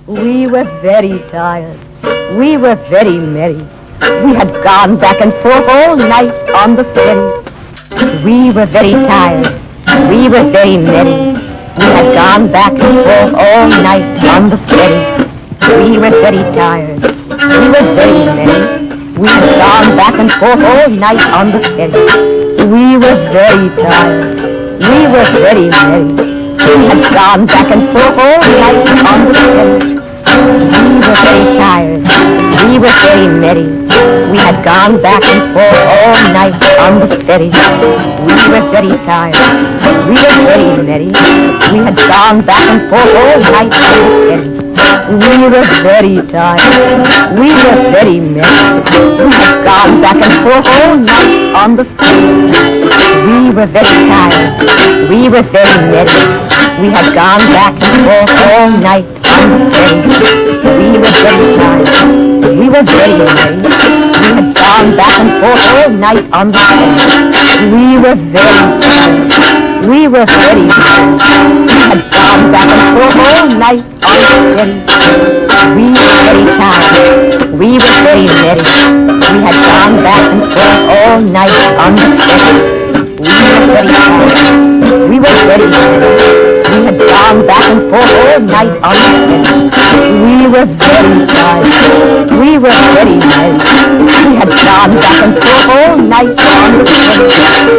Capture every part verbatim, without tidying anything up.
We were very tired. We were very merry. We had gone back and forth all night on the ferry. We were very tired. We were very merry. We had gone back and forth all night on the ferry. We were very tired. We were very merry. We had gone back and forth all night on the ferry. We were very tired. We were very merry. We had gone back and forth all night on the ferry. We were very tired. We were very merry. We had gone back and forth all night on the ferry. We were very tired. We were very merry. We had gone back and forth all night on the ferry. We were very tired. We were very merry. We had gone back and forth all night on the ferry. We were very tired. We were very merry. We had gone back and forth all night on the ferry. We were very tired. We were very merry. We had gone back and forth all night on the ferry. We were very tired. We were very merry. We had gone back and forth all night on the ferry. We were very tired. We were very merry. We had gone back and forth all night on the ferry. We were very tired. We were very merry. We had gone back and forth all night on the ferry. We were very tired. We were very merry. We had gone back and forth all night on the ferry.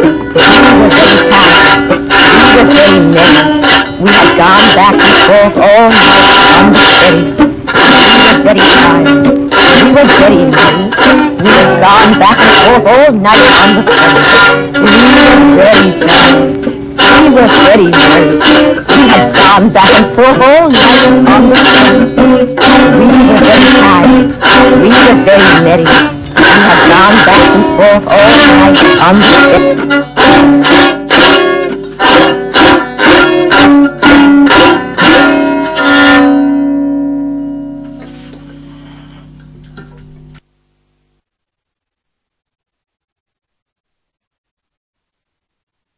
We were very tired. We were very merry. We had gone back and forth all night on the ferry. We were very tired. We were very merry. We had gone back and forth all night on the ferry. We were very tired. We were very merry. We had gone back and forth all night on the ferry. We were very tired. We were very merry. We had gone back and forth all night on the ferry.